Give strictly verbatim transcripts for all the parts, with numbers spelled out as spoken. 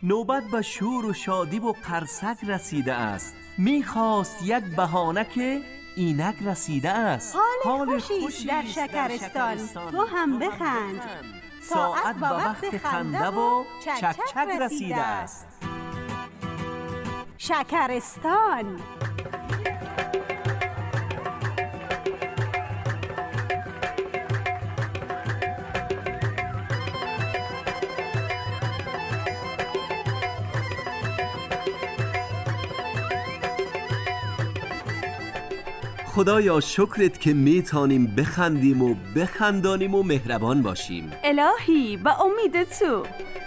نوبت به شور و شادی و قرصک رسیده است. میخواست یک بهانه که اینک رسیده است. حال خوشی در شکرستان، تو هم بخند. ساعت با وقت خنده و چک چک رسیده است. شکرستان. خدایا شکرت که میتانیم بخندیم و بخندانیم و مهربان باشیم. الهی به امید تو.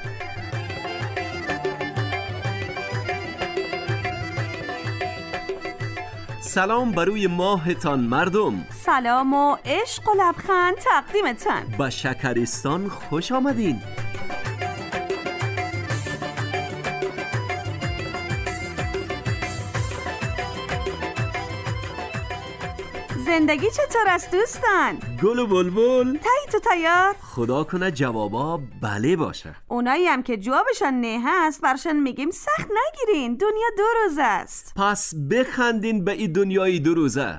سلام بروی ماهتان مردم. سلام و عشق و لبخند تقدیمتان. به شکرستان خوش آمدین. زندگی چطور است دوستان؟ گل و بلبل تایی تو تیار؟ خدا کنه جوابا بله باشه. اونایی هم که جوابشان نه هست برشان میگیم سخت نگیرین، دنیا دو روز است. پس بخندین به این دنیای دو روزه.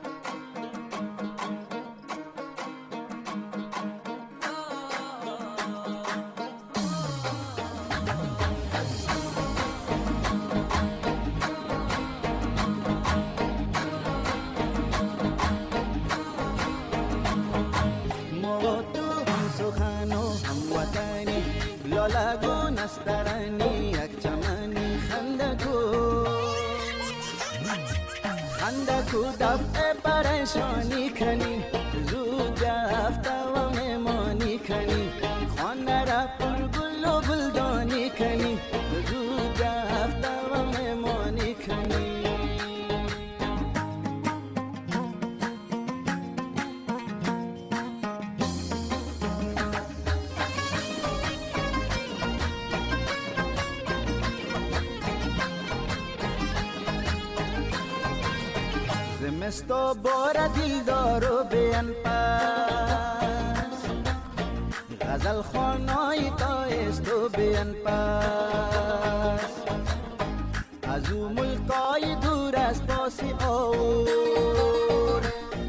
خندکو دفعه پریشانی کنی، زود رفته و میمانی کنی، خانه را پر گل و گلدانی کنی، زود رفته و میمانی کنی. زمستو بار دیلدارو بیان پس، غزل خانای تایستو بیان پس، از او ملکای دور از پاسی اور،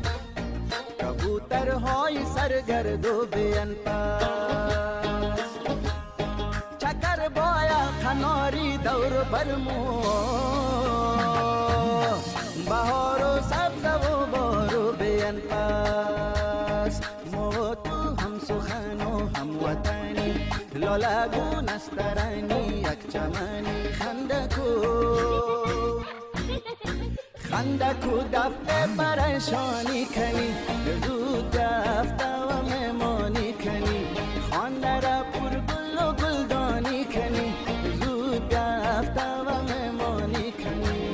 کبوترهای سرگردو بیان پس، چکر بایا کناری دور برمو، بهار و سبز و بارو بیان پس، ما تو هم سخن و هم وطنی، لاله نسترانی یک چمنی. خندکو خندکو دفعه پریشانی کنی، زود رفته و میمانی کنی، خانه را پر گل و گلدانی کنی، زود رفته و میمانی کنی.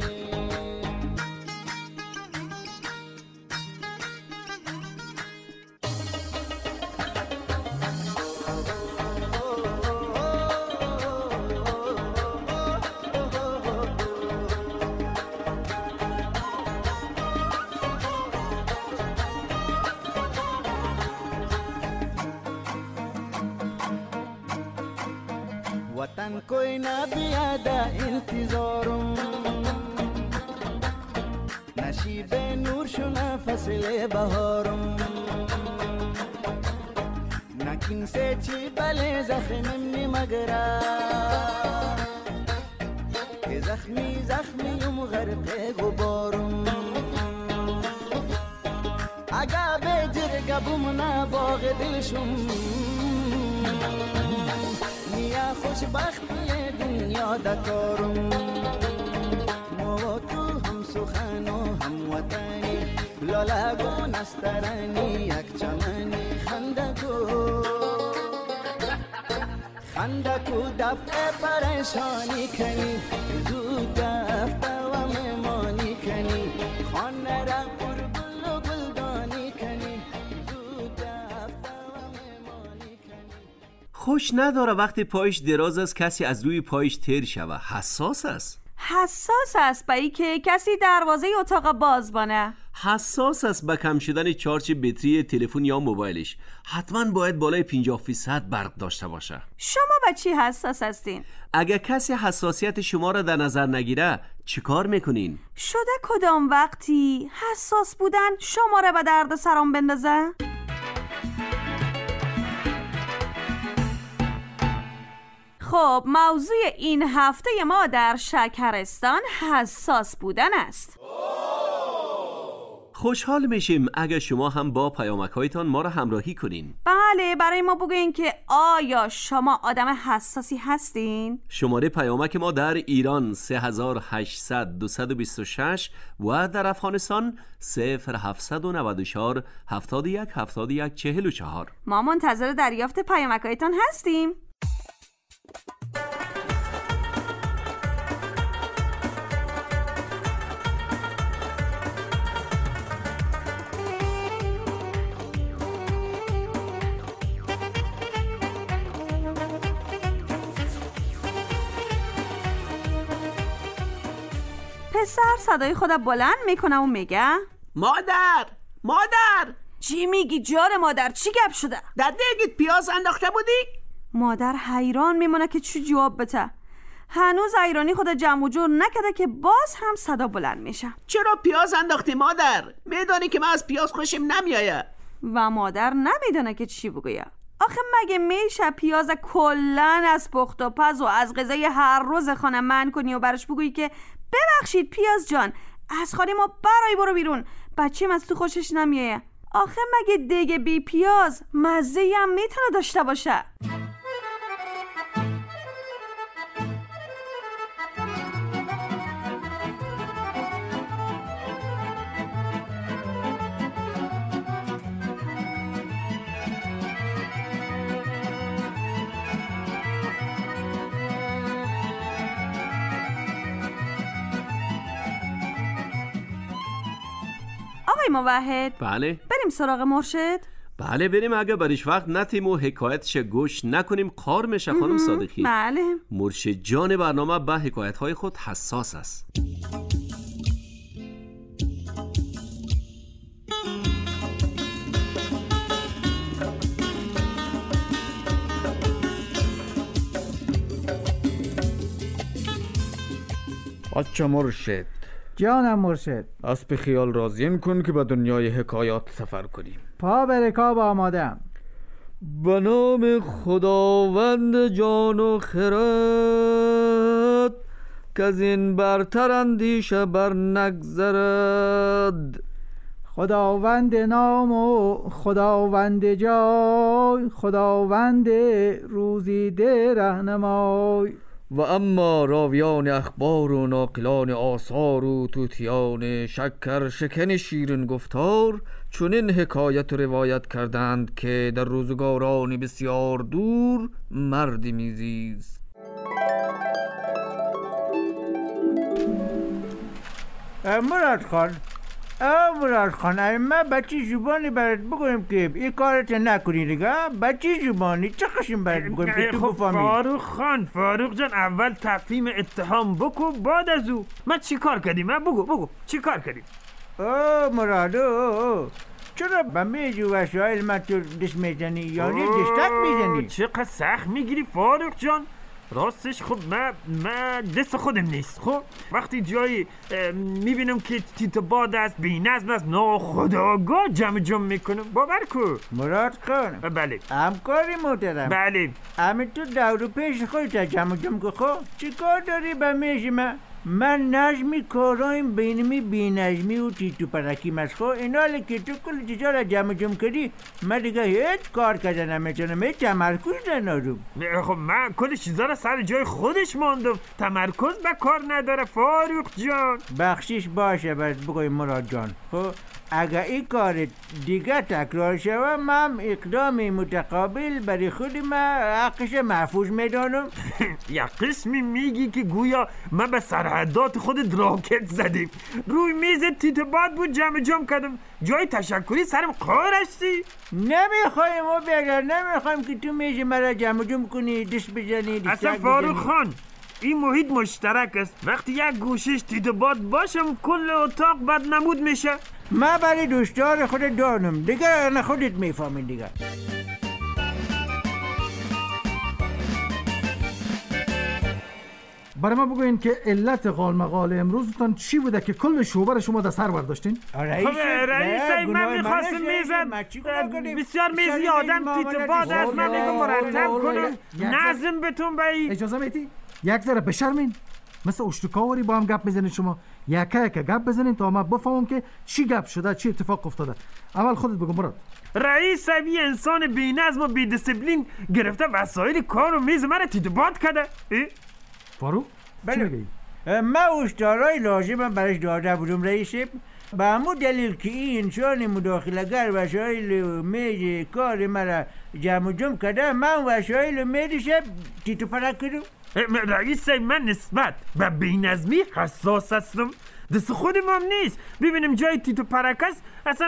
वतन कोई ना बियादा इंतजारुम, नशीबे नूर शुना फसले बहारुम, नकिन से ची बले जख्मी मगरा, के जख्मी जख्मी युम गरक़े गुबारुम, आगा बेजर गबुमना बाग दिलशुम, نیا خوشبختی دنیا دکارم، ما تو هم سخن و هم وطنی، لاله گو نسترانی یک چمنی. خندکو خندکو دفعه پریشانی کنی، زود رفته و میمانی کنی، خانه را پر گل و گلدانی کنی، زود رفته و میمانی کنی. خوش نداره وقتی پایش دراز است کسی از روی پایش تیر شوه. حساس است. حساس است با ای که کسی دروازه اتاق باز بانه. حساس است به کم شدن چارج بطری تلفن یا موبایلش. حتما باید بالای پنجاه فیصد برق داشته باشه. شما به چی حساس هستین؟ اگه کسی حساسیت شما را در نظر نگیره چی کار میکنین؟ شده کدام وقتی حساس بودن شما را به درد سرام بندازه؟ خب موضوع این هفته ما در شکرستان حساس بودن است. خوشحال میشیم اگه شما هم با پیامک‌هایتان ما را همراهی کنین. بله، برای ما بگوین که آیا شما آدم حساسی هستین؟ شماره پیامک ما در ایران سه هزار و هشتصد دویست و بیست و شش و در افغانستان صفر هفتصد و نود و چهار هفتاد و یک هفتاد و یک چهل و چهار. ما منتظر دریافت پیامک‌هایتان هستیم. پسر صدای خود بلند میکنه و میگه مادر مادر. چی میگی جان مادر؟ چی گپ شده؟ در دیگت پیاز انداخته بودی؟ مادر حیران میمونه که چی جواب بده. هنوز ایرانی خود جمع و جور نکده که باز هم صدا بلند میشه. چرا پیاز انداختی مادر؟ میدانی که من از پیاز خوشم نمیایه. و مادر نمیدونه که چی بگویه. آخه مگه میشه پیاز کلن از پخت و پز و از غذای هر روز خانه من کنی و برش بگویی که ببخشید پیاز جان از خانه ما برای برو بیرون، بچه‌م از تو خوشش نمیایه. آخه مگه دیگه بی پیاز مزه‌ای هم میتونه داشته باشه؟ آقای موحد، بله بریم سراغ مرشد؟ بله بریم. اگه برش وقت نتیم و حکایتش گوش نکنیم کار میشه خانم صادقی. بله. مرشد جان برنامه به حکایت های خود حساس است. بچه مرشد، جانم مرشد، اسب خیال راضیم کن که به دنیای حکایات سفر کنیم. پا به رکاب آمادم. به نام خداوند جان و خرد که از این برتر اندیشه بر نگذرد. خداوند نام و خداوند جای، خداوند روزیده رهنمای. و اما راویان اخبار و ناقلان آثار و توتیان شکر شکن شیرین گفتار چنین حکایت روایت کردند که در روزگاران بسیار دور مردی میزیست. مراد خان، مراد خان، ما بچی زبانی برات بگویم که این کارت نکنی دیگه. بچی زبانی چه قشن برات بگویم که تو بفهمی. فاروق خان، فاروق جان، اول تفهیم اتهام بکو بعد از او. ما چی کار کردیم؟ بگو بگو چی کار کردیم؟ اوه مراد، اوه چرا به میجو وسایل من تو دست میزنی؟ یعنی دستک میزنی؟ چقدر سخت میگیری فاروق جان؟ راستش خب من من دست خودم نیست. خب وقتی جایی میبینم که تیت باد است بی نظم است ناخودآگاه جمع جمع میکنم. باور کن مراد خان. بله همکاری محترم. بله همین تو دورو پیش خودت جمع جمع که خب چی کار داری به میش من؟ من نجمی کارایم بینمی بی نجمی و تیتو پرکیم از خب اینالی که تو کل چیزا را جمع جمع کردی من دیگه هیچ کار کردن نمیتونم، هیچ تمرکز ندارم. خب من کل چیزا را سر جای خودش ماندم، تمرکز به کار نداره فاروق جان. بخشش باشه باید بگوی مراد جان. خب اگر این کار دیگه تکرار شود من اقدام متقابل برای خود من حقش محفوظ میدانم. یا قسمی میگی که گویا من به سرحدات خود راکت زدیم. روی میز تیت باد بود جمع جمع کردم، جای تشکری سرم قار هستی؟ نمیخوایم و بگر نمیخوایم که تو میز مرا جمع جمع کنی دست بزنی دست اصلا فاروق خان این محیط مشترک است. وقتی یک گوشش تیت و باد باشم کل اتاق بد نمود میشه. من برای دوستار خود دانم دیگه، نه خودت میفهمین دیگه. برای ما بگوین که علت قال مقال امروزتان چی بوده که کل شوبر شما در سر برداشتین؟ خب رئیس من میخواستم میزم بسیار میزی آدم تیت باد است، من میگم مرتب کنم نظم بتون بایی. اجازه میتی؟ یک ذره بشرمین، مثل اشتکاوری با هم گپ میزنید شما. یکه یکه گپ بزنین تا من بفهمم که چی گپ شده، چی اتفاق افتاده. اول خودت بگو مراد. رئیس صاحبی انسان بی نظم و بی دیسپلین گرفته وسایل کار و میز من تیت باد کرده. فاروق چی میگی؟ من اشتارای لازم برش داده بودم رئیس، به همون دلیل که این انسان مداخله‌گر وسایل میز کار مرا جمع جمع کرده، من وسایل میزش تیتو پرک کردم. رئیس من نسبت به بی‌نظمی حساس هستم. دست خودم هم نیست، ببینم جای تیتو پرک است اصلا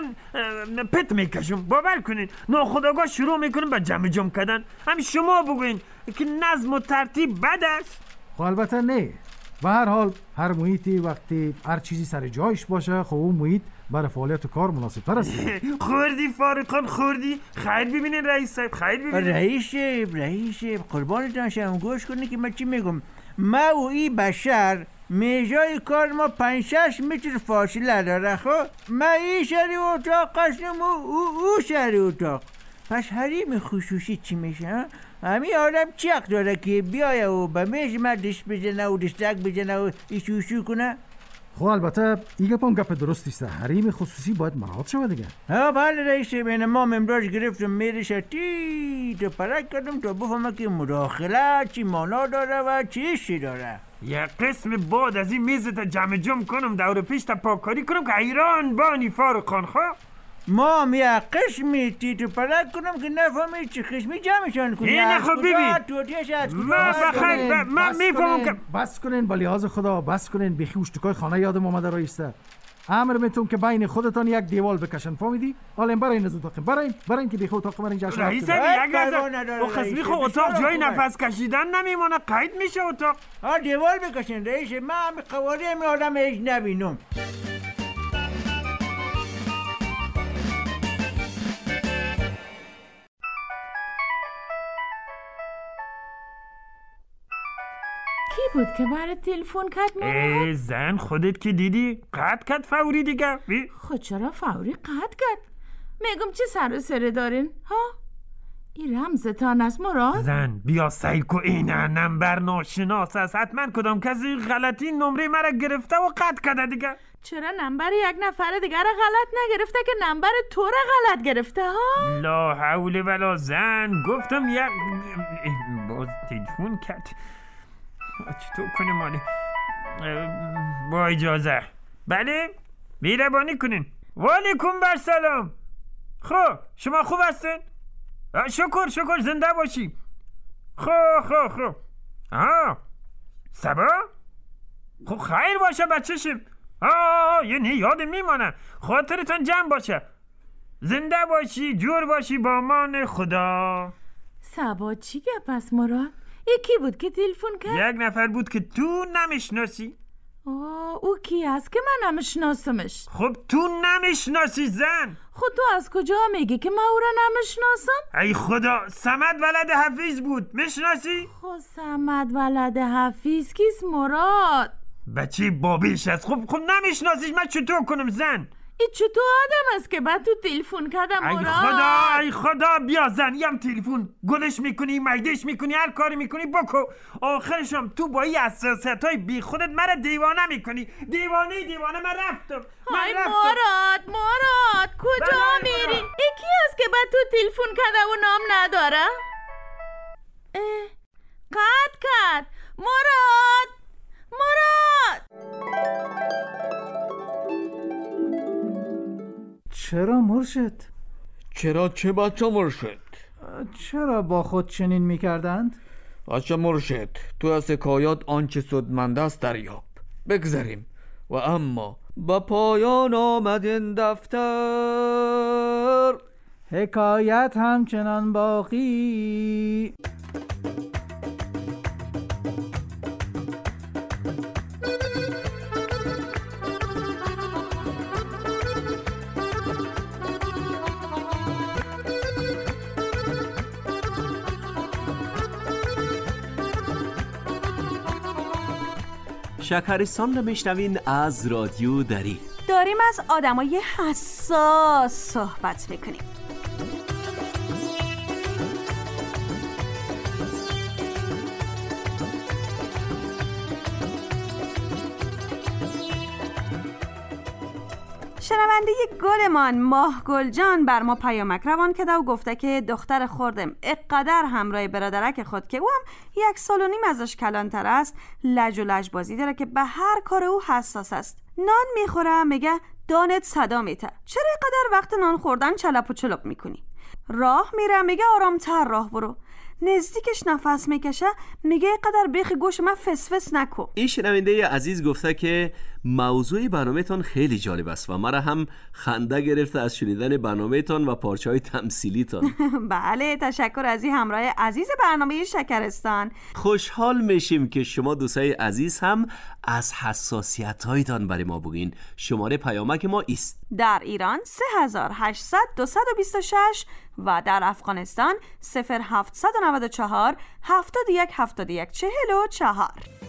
پت میکشم. باور کنین ناخودآگاه شروع میکنم به جمع جمع کردن. هم شما بگوین که نظم و ترتیب بد است؟ خب البته نه. به هر حال هر محیطی وقتی هر چیزی سر جایش باشه، خب اون محیط برای فعالیت و کار مناسب تر است. خوردی فارقان خوردی. خیر ببینین رئیس صاحب، خیر ببینین. رئیس رئیس قربانتان شم گوش کنی که من چی میگم. ما و این بشر میجای کار ما پنج شش متر فاصله داره. خب من این شهری اتاق قسم و او, او شهری اتاق. پس حریم خصوصی چی میشه؟ همین آدم چی حق داره که بیایه و به میز من دست بزنه و دستک بزنه و ایشوشو کنه؟ خب البته این گپ هم گپ درستی است. حریم خصوصی باید مراعات شود دیگه. ها بله رئیس، بین ما امروز گرفتم میرش تیت و پرک کردم تا بفهمم که مداخله چی مانا داره و چی چی داره. یک قسم بعد از این میزت جمع جمع کنم دور پیش تا پاکاری کنم که ایران بانی فاروق خان. خواه ما هم یک قسمی تیت و پرک کنم که نفهمی چی قسمی جمعشان کنی. اینه خب ببین من بخیر من میفهمم که بس کنین با لحاظ خدا، بس کنین. بیخی اشتکای خانه یادم آمده رئیسه. امر میتونم که بین خودتان یک دیوال بکشن، فهمیدی؟ حالا برای از اتاق برای برای که بیخی اتاق من اینجا شد. رئیس یک از و خصمی خب اتاق جای نفس کشیدن نمیمونه، قید میشه اتاق. ها دیوال بکشن رئیس، من هم قواره می آدم هیچ نبینم. کی بود که برای تلفن کرد مراد؟ زن خودت که دیدی قطع کرد فوری دیگه. خود چرا فوری قطع کرد؟ میگم چه سر و سره دارین؟ ها؟ این رمزتان است مراد؟ زن بیا سعی کو این نمبر ناشناس است، حتما کدام کسی غلطی نمره مرا گرفته و قطع کرده دیگه. چرا نمبر یک نفر دیگر را غلط نگرفته که نمبر تو را غلط گرفته ها؟ لا حول ولا زن گفتم یک باز تلفن کرد. چطور کنیم مالی؟ با اجازه. بله بیربانی کنین. والیکم بر سلام. خب شما خوب هستین؟ شکر شکر زنده باشی. خب خب خب آه سبا؟ خب خیر باشه بچه‌شیم. آه یعنی یادم میمانه. خاطرتان جمع باشه. زنده باشی، جور باشی، با امان خدا. سبا چی گپ است مراد؟ یکی بود که تلفن کرد؟ یک نفر بود که تو نمیشناسی. آه او کی است که من نمیشناسمش؟ خب تو نمیشناسی زن. خود تو از کجا میگی که من او را نمیشناسم؟ ای خدا، صمد ولد حفیظ بود، میشناسی؟ خب صمد ولد حفیظ کیست مراد؟ بچه بابیش است. خب خب نمیشناسیش، من چطور کنم زن؟ ای چطور آدم است که بعد تو تلفن کردم مراد؟ ای خدا ای خدا بیا زن، یم تلفن گلش میکنی، میدش میکنی، هر کاری میکنی بکو. آخرشم تو با این اساسیت های بی خودت مرا دیوانه میکنی. دیوانه دیوانه من رفتم. های مراد مراد کجا میری؟ ای کی است که بعد تو تلفن کرده و نام نداره؟ اه قطع کرد. مراد مراد چرا مرشد؟ چرا چه بچه مرشد؟ چرا با خود چنین میکردند؟ بچه مرشد تو از حکایات آنچه سودمند است دریاب. بگذاریم و اما با پایان آمد این دفتر، حکایت همچنان باقی. شکرستان رو میشنوین از رادیو دری. داریم از آدمای حساس صحبت میکنیم. شنونده گلمان ماه گل جان بر ما پیامک روان کرده و گفته که دختر خوردم اقدر همراه برادرک خود که او هم یک سال و نیم ازش کلانتر است لج و لج بازی داره که به هر کار او حساس است. نان میخوره میگه دانت صدا میته، چرا اقدر وقت نان خوردن چلپ و چلپ میکنی؟ راه میره میگه آرامتر راه برو. نزدیکش نفس میکشه میگه قدر بیخ گوش من فسفس نکو. این شنونده عزیز گفته که موضوع برنامه‌تان خیلی جالب است و مرا هم خنده گرفته از شنیدن برنامه‌تان و پارچه‌های تمثیلیتان. بله تشکر از این همراه عزیز برنامه شکرستان. خوشحال میشیم که شما دوستای عزیز هم از حساسیت‌هایتان برای ما بگین. شماره پیامک ما است در ایران سه هزار و هشتصد دویست و بیست و شش و در افغانستان صفر هفتصد و نود و چهار هفتاد و یک هفتاد و یک چهل و چهار.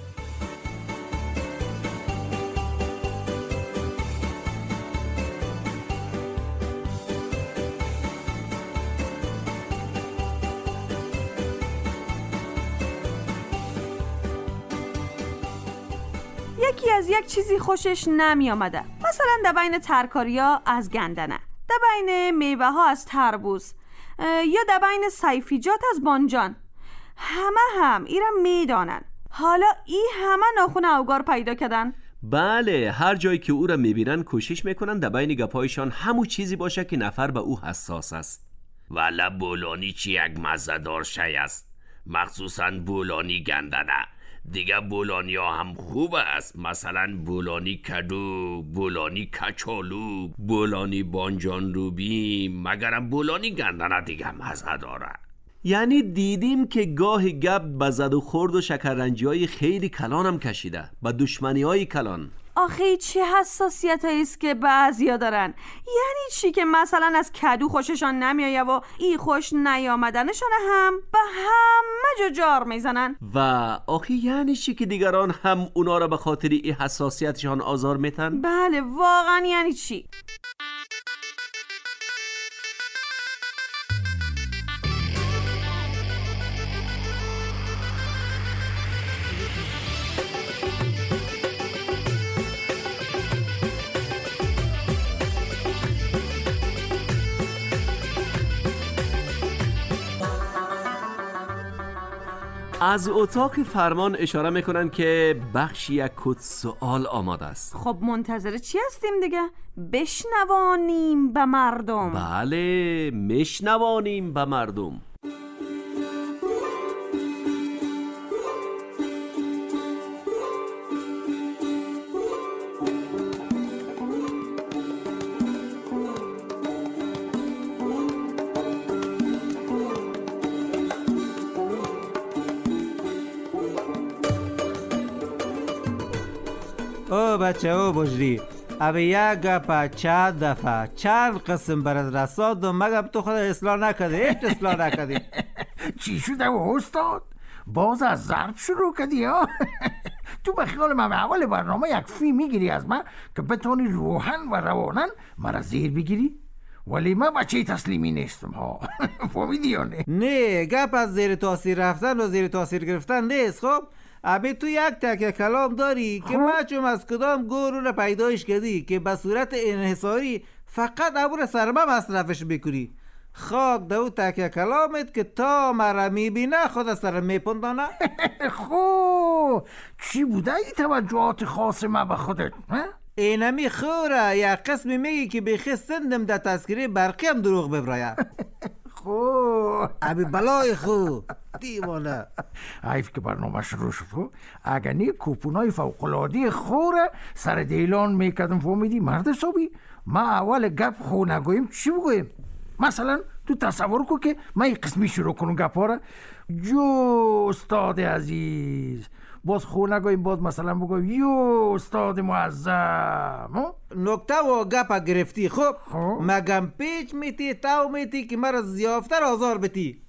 یکی از یک چیزی خوشش نمی آمده، مثلا در بین ترکاریا از گندنه، در بین میوه ها از تربوز یا در بین سیفیجات از بانجان. همه هم ایرم میدانن. حالا ای همه ناخون اوگار پیدا کردن. بله، هر جایی که او را میبینن کوشش میکنن در بین گپایشان همو چیزی باشه که نفر به او حساس است. والا بولانی چی یک مزه‌دار شی است، مخصوصا بولانی گندنه. دیگه بولانی ها هم خوب است، مثلا بولانی کدو، بولانی کچالو، بولانی بانجان روبی، مگرم بولانی گندنه دیگه مزه داره. یعنی دیدیم که گاهی گپ به زد و خورد و شکررنجی های خیلی کلان هم کشیده، با دشمنی های کلان. آخه چه حساسیت هاییست که بعضیا دارن. یعنی چی که مثلا از کدو خوششان نمیایه و ای خوش نیامدنشان هم به همه جا جار میزنن. و آخه یعنی چی که دیگران هم اونا را به خاطر ای حساسیتشان آزار میتن؟ بله واقعا یعنی چی؟ از اتاق فرمان اشاره میکنن که بخشی یک کد سوال آماده است. خب منتظر چی هستیم دیگه؟ بشنوانیم به مردم. بله، مشنوانیم به مردم. او بچه او بجری ابی یک گپا چند دفعه چند قسم برد رساد و مگم تو خود اصلاح نکده، هیچ اصلاح نکدی. چی شده و استاد؟ باز از ضرب شروع کردی ها؟ تو به خیال من اول برنامه یک فی میگیری از من که بتونی روحن و روانن مرا زیر بگیری؟ ولی من بچه تسلیمی نیستم ها. فهمیدی یا نه؟ نه، گپ از زیر تاثیر رفتن و زیر تاثیر گرفتن نیست. خب ابی تو یک تکه کلام داری که معلوم از کدام گروه را پیدایش کردی که به صورت انحصاری فقط عبور سرما مصرفش بکنی. خاک دو تکه کلامت که تا مرا میبینه خود سر میپندانه. خو چی بوده ای توجهات خاص من به خودت؟ اینمی خوره یک قسمی میگی که بخی سندم در تذکره برقی هم دروغ ببراید. خو ابی بلای خو دیوانه. حیف که برنامه شروع شد. اگر نی کوپونای فوق‌العاده خوره سر دیلان میکردم. فهمیدی مرد حسابی؟ ما اول گپ خو نگویم چی بگویم؟ مثلا تو تصور کو که من یک قسمی شروع کنم گپا را. جو استاد عزیز باز خو نگویم، باز مثلا بگویم یو استاد معظم. نکته و گپ گرفتی. خب مگم پیچ میتی تاو میتی که مرا زیافتر آزار بتی.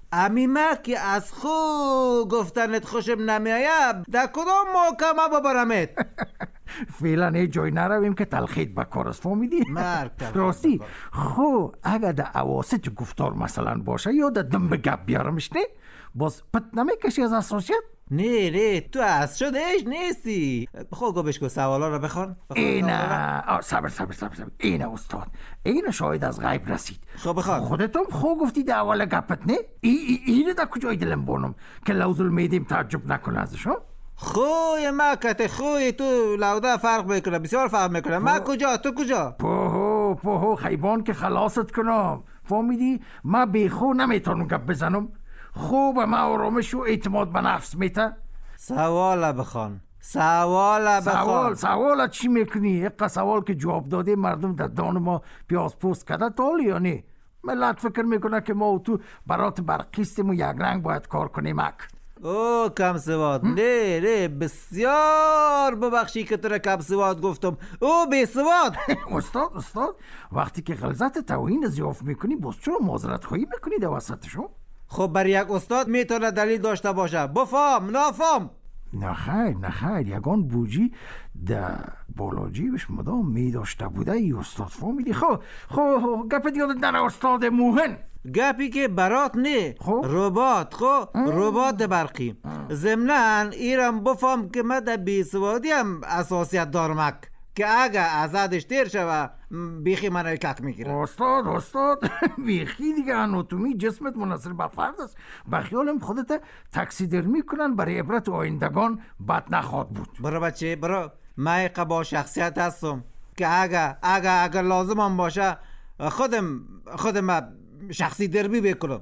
امیمه که از خو گفتنت خوشم نمیاید در کدام محکمه ببرمت؟ فعلا ای جای نرویم که تلخیت بکار است، فهمیدی؟ مرگ راستی خو اگر در اواسط گفتار مثلا باشه یا در دم به گپ بیارمش نه باز پت نمیکشی از اساسیت؟ نه نه تو از شدهش نیستی. خب گوش کن سوالا رو بخون. اینه صبر صبر صبر صبر اینه استاد، اینه شاید از غیب رسید. خب بخون. خودتم خو گفتی در اول گپت نه؟ ای ای اینه در کجای دلم بانم که لوز المیدیم تعجب نکنه ازش ها؟ خوی ما کت خوی تو لوده فرق میکنه، بسیار فرق میکنه. ما کجا تو کجا؟ پوهو پوهو خیبان که خلاصت کنم، فهمیدی؟ ما بی خو نمیتونم گپ بزنم. خوب ما آرامش و اعتماد به نفس میته. سوال بخوان سوال بخوان سوال سوال چی میکنی؟ اقا سوال که جواب داده مردم در دان ما پیاز پوست کده تالی یا نه؟ ملت فکر میکنه که ما و تو برات برقیستیم و یک رنگ باید کار کنیم اک. او کم سواد. نه نه بسیار ببخشی که تو را کم سواد گفتم. او بی سواد. استاد استاد وقتی که غلظت توهین زیاف میکنی باز چرا معذرت خواهی میکنی در وسطشو؟ خب برای یک استاد میتونه دلیل داشته باشه. بفهم نافهم. نخیر نخیر یگان بوجی در بالا جیبش مدام می داشته بوده ای استاد، فهمیدی؟ خب خب گپ دیگه در استاد موهن گپی که برات نه خب ربات خب ربات برقی ضمناً ایرم بفهم که من در بیسوادی هم اساسیت دارمک که اگه ازادش تیر شوه بیخی من کک میگیره. استاد استاد بیخی دیگه اناتومی جسمت منحصر به فرد است. بخیالم خودت تکسیدرمی کنن برای عبرت آیندگان بد نخواد بود. برو بچه برو. من با شخصیت هستم که اگه اگه اگه لازم هم باشه خودم خودم شخصی دربی بکنم.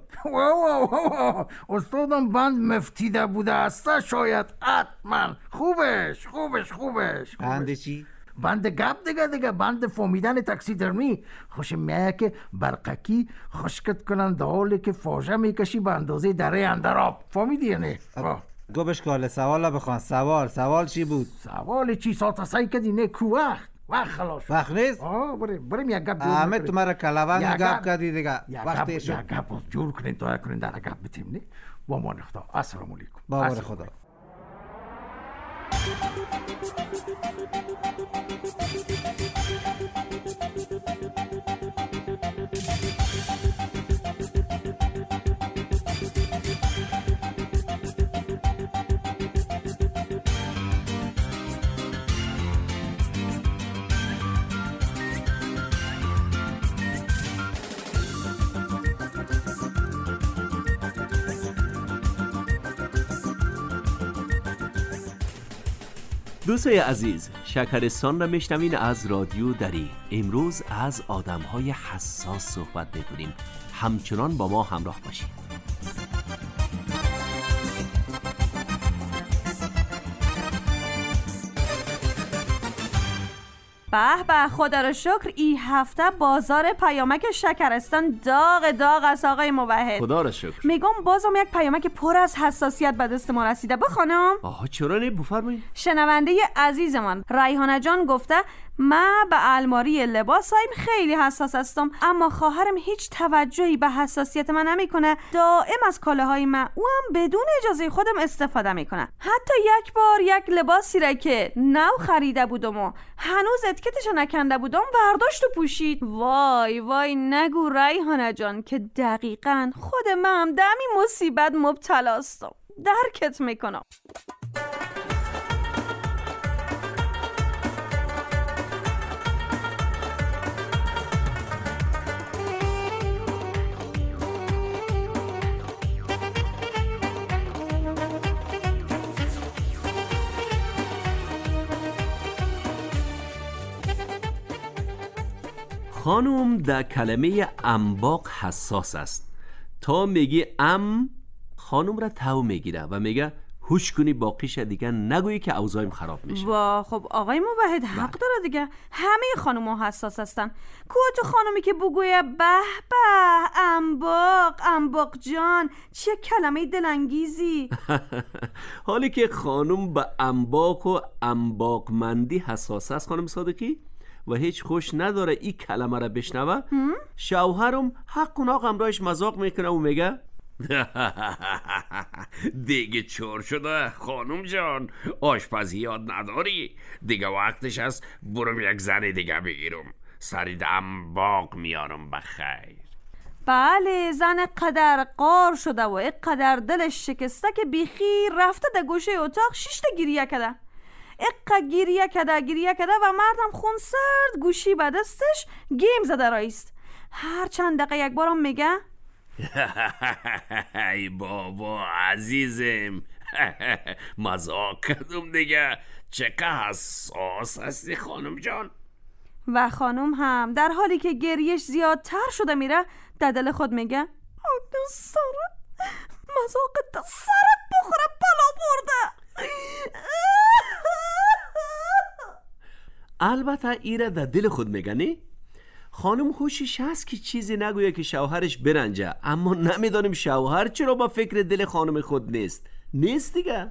استادم بند مفتیده بوده است شاید. حتما خوبش خوبش خوبش بند چی؟ بند گپ دیگه دیگه بند فهمیدن تکسیدرمی. خوشم میاد که برقکی خشکت کنن در حالی که فاژه میکشی به اندازه دره اندراب، فهمیدی یا نه؟ گوبش کاله سوال بخوان. سوال سوال چی بود؟ سوال چی ساعت سعی کردی نه کو وقت وقت خلاص وقت نیست؟ آه بریم بریم یک گپ همه تو مرا کلوان گپ کردی دیگه وقتی شد. یک گپ جور کنین دعا کنین در گپ بتیم نه. با مان خدا. السلام علیکم. با خدا. دوستای عزیز، شکرستان را میشنوین از رادیو دری. امروز از آدم‌های حساس صحبت می‌کنیم. همچنان با ما همراه باشید. به به خدا رو شکر این هفته بازار پیامک شکرستان داغ داغ است آقای موحد. خدا رو شکر. میگم بازم یک پیامک پر از حساسیت به دست ما رسیده. بخونم؟ آها چرا نه بفرمایید. شنونده عزیزمان ریحانه جان گفته من به الماری لباسایم خیلی حساس هستم، اما خواهرم هیچ توجهی به حساسیت من نمیکنه. دائم از کالاهای من او هم بدون اجازه خودم استفاده میکنه. حتی یک بار یک لباسی را که نو خریده بودم و هنوز اتیکتش نکنده بودم برداشت و پوشید. وای وای نگو ریحانه جان که دقیقاً خود من هم در این مصیبت مبتلا هستم. درکت میکنم. خانم در کلمه انباق حساس است. تا میگی ام خانم را تو میگیره و میگه هوش کنی باقیش دیگه نگویی که اوضاعم خراب میشه. وا خب آقای موحد حق داره دیگه. همه خانوما حساس هستن. کو تو خانومی که بگویه به به انباق انباق جان چه کلمه دلانگیزی. حالی که خانم به انباق و انباقمندی حساس است خانم صادقی و هیچ خوش نداره این کلمه را بشنوه، شوهرم حق و ناق همراهش مذاق میکنه و میگه دیگه چور شده خانم جان، آشپزی یاد نداری؟ دیگه وقتش است برم یک زن دیگه بگیرم، سریدم باغ میارم بخیر. بله، زن قدر قار شده و اقدر دلش شکسته که بیخی رفته در گوشه اتاق شیشته گریه کده. اقا گریه کده گریه کده و مردم خون سرد گوشی به دستش گیم زده رایست. هر چند دقیقه یک بارم میگه ای بابا عزیزم، مزاق کردم دیگه. چقدر حساس هستی خانم جان. و خانم هم در حالی که گریش زیادتر شده میره در دل خود میگه دوست دارم مزاق سرت بخوره بلا برده. البته ایره در دل خود میگنی؟ خانم خوشش هست که چیزی نگویه که شوهرش برنجه، اما نمیدانیم شوهر چرا با فکر دل خانم خود نیست. نیست دیگه.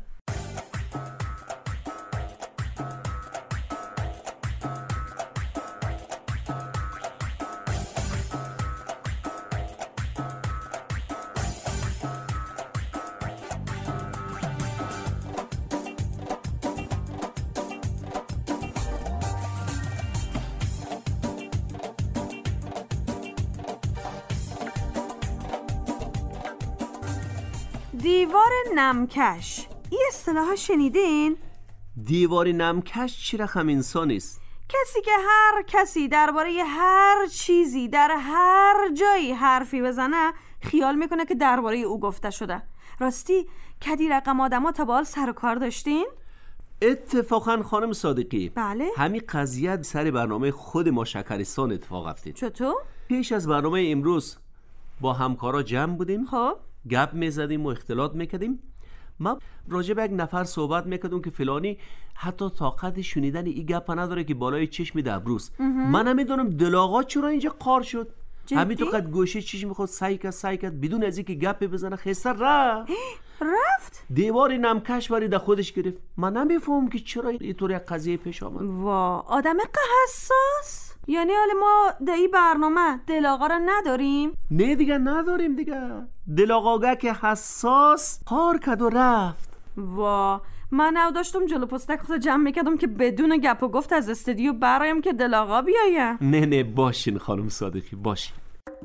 دیوار نمکش، این اصطلاح شنیدین؟ دیوار نمکش چی رقم انسان است؟ کسی که هر کسی درباره هر چیزی در هر جایی حرفی بزنه خیال میکنه که درباره او گفته شده. راستی کدی رقم آدم ها تا به حال سر و کار داشتین؟ اتفاقا خانم صادقی، بله؟ همین قضیه سر برنامه خود ما شکرستان اتفاق افتید. چطور؟ پیش از برنامه امروز با همکارا جمع بودیم، خب گپ میزدیم و اختلاط میکردیم. ما راجع به یک نفر صحبت میکردم که فلانی حتی طاقت شنیدن این گپ نداره که بالای چشم دبروس. من نمیدونم دل آقا چرا اینجا قار شد. همین تو قد گوشه چشم میخواد سعی کرد سعی کرد بدون از اینکه گپ بزنه خسته رفت رفت دیوار نمکش بری در خودش گرفت. من نمیفهم که چرا اینطور یک قضیه پیش آمد. وا آدم حساس. یعنی حالا ما در این برنامه دل آقا را نداریم؟ نه دیگه نداریم دیگه. دل آقا که حساس قار کرد و رفت. وا من او داشتم جلو پستک خود جمع میکردم که بدون گپ و گفت از استودیو برایم که دل آقا بیایم. نه نه باشین خانم صادقی باشین.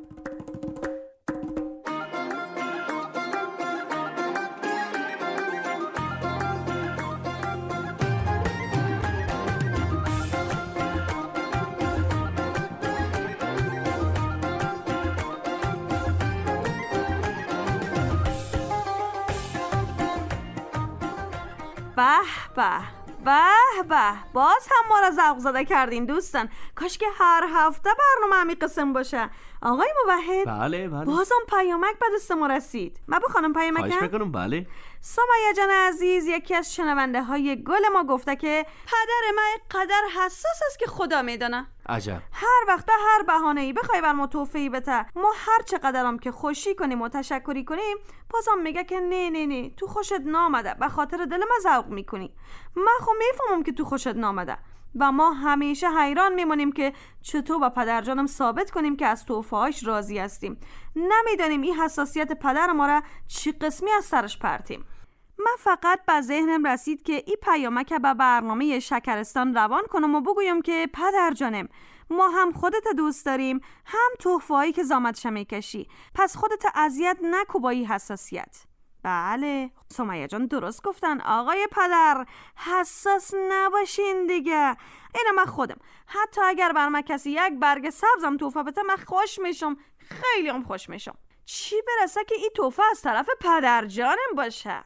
به به به به باز هم ما را ذوق زده کردین دوستان. کاش که هر هفته برنامه همین قسم باشه. آقای موحد بله بله بازم پیامک به دست ما رسید. من بخونم پیامک. خواهش میکنم. بله سمیه جان عزیز یکی از شنونده های گل ما گفته که پدر من قدر حساس است که خدا میدونه. عجب. هر وقت به هر بهانه‌ای بخوای بر ما توفیقی بده، ما هر چقدرم که خوشی کنیم و تشکری کنیم بازم میگه که نه نه نه تو خوشت نامده، به خاطر دل من ذوق میکنی. من خب میفهمم که تو خوشت نامده و ما همیشه حیران میمونیم که چطور با پدر جانم ثابت کنیم که از توفه‌هاش راضی هستیم. نمیدانیم این حساسیت پدر ما را چی قسمی از سرش پرتیم. من فقط به ذهنم رسید که این پیامک به برنامه شکرستان روان کنم و بگویم که پدر جانم ما هم خودت دوست داریم، هم تحفه‌هایی که زامت میکشی، پس خودت اذیت نکو با این حساسیت. بله سمیه جان درست گفتن آقای پدر، حساس نباشین دیگه. اینو من خودم حتی اگر بر من کسی یک برگ سبزم تحفه بده من خوش میشم، خیلی هم خوش میشم. چی برسه که این تحفه از طرف پدر جانم باشه.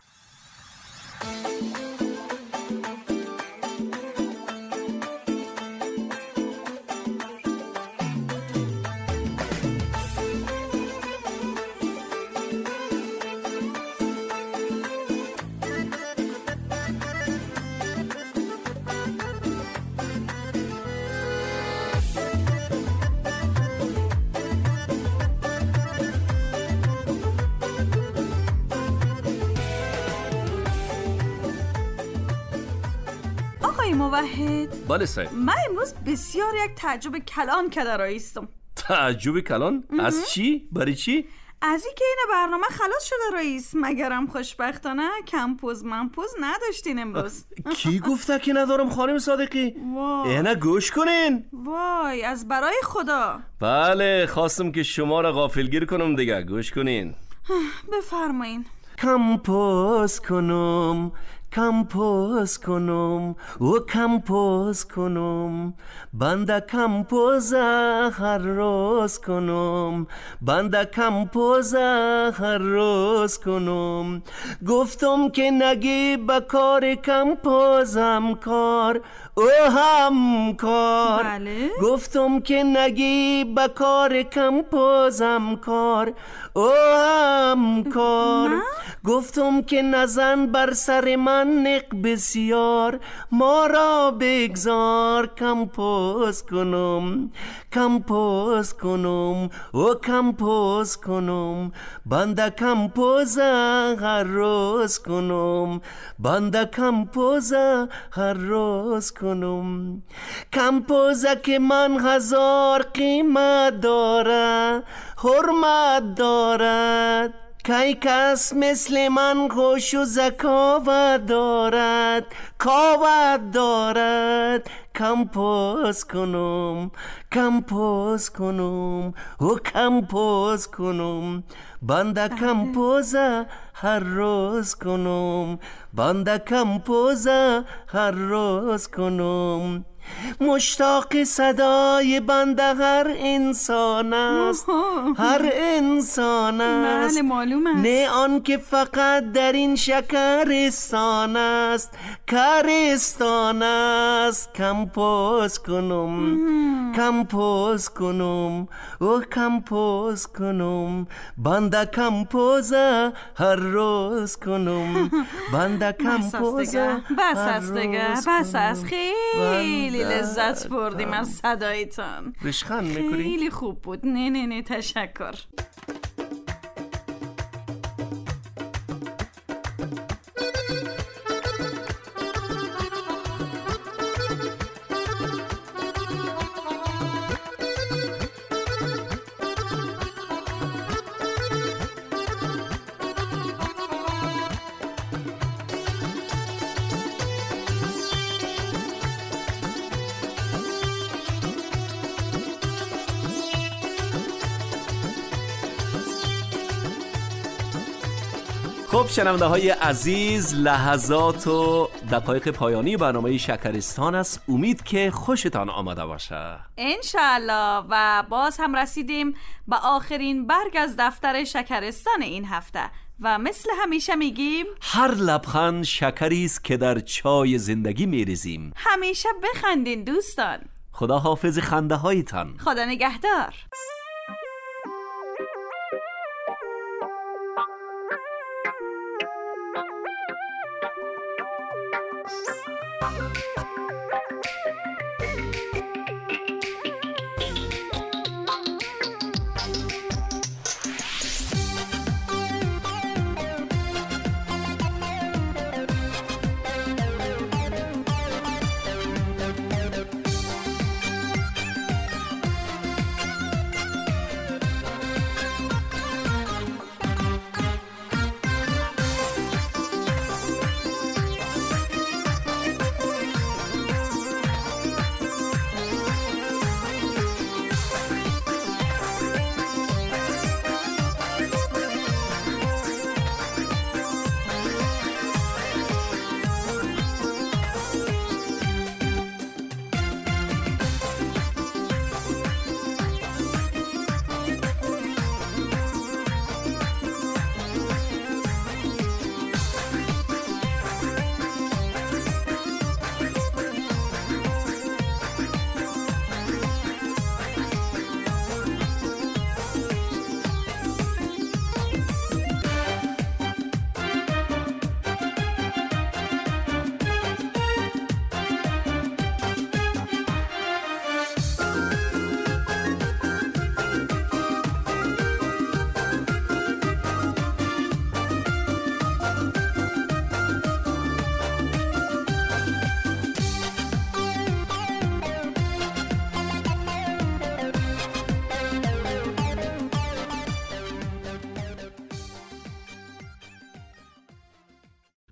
موحد بله سعید. من امروز بسیار یک تعجب کلان کرده رایستم. تعجب کلان؟ از چی؟ برای چی؟ از این که این برنامه خلاص شده رئیس، مگرم خوشبختانه کمپوز منپوز نداشتین امروز. کی گفته که ندارم خانم صادقی؟ وای. اینه گوش کنین. وای از برای خدا. بله خواستم که شما را غافلگیر کنم دیگه. گوش کنین. بفرمایین. کمپوز کنم کمپوز کنم و کمپوز کنم، بنده کمپوز هر روز کنم، بنده کمپوز هر روز کنم. گفتم که نگی به کار کمپوزم کار او هم کار. بله. گفتم که نگی به کار کمپوزم کار او هم کار. گفتم که نزن بر سر من نق بسیار، ما را بگذار کمپوز کنم کمپوز کنم و کمپوز کنم، بنده کمپوز هر روز کنم، بنده کمپوز هر روز کنم. کمپوز که من هزار قیمت داره حرمت دارد، کی کس مثل من خوش و ذکاوت دارد کاوت دارد. کمپوز کنم کمپوز کنم و کمپوز کنم، بنده کمپوز هر روز کنم، بنده کمپوز هر روز کنم. مشتاق صدای بنده هر انسان است، هر انسان است. بله معلوم است. نه آن که فقط در این شکرستان است، کرستان است. کمپوز کنم کمپوز کنم و کمپوز کنم، بنده کمپوز هر روز کنم، بنده کمپوز بس است دیگه بس است. خیلی لذت بردیم از صدایتان. رشخند میکنی؟ خیلی خوب بود. نه نه نه تشکر. خب شنونده های عزیز، لحظات و دقایق پایانی برنامه شکرستان است. امید که خوشتان آمده باشه انشالله. و باز هم رسیدیم به آخرین برگ از دفتر شکرستان این هفته و مثل همیشه میگیم هر لبخند شکری است که در چای زندگی میریزیم. همیشه بخندین دوستان. خدا حافظ خنده هایتان. خدا نگهدار.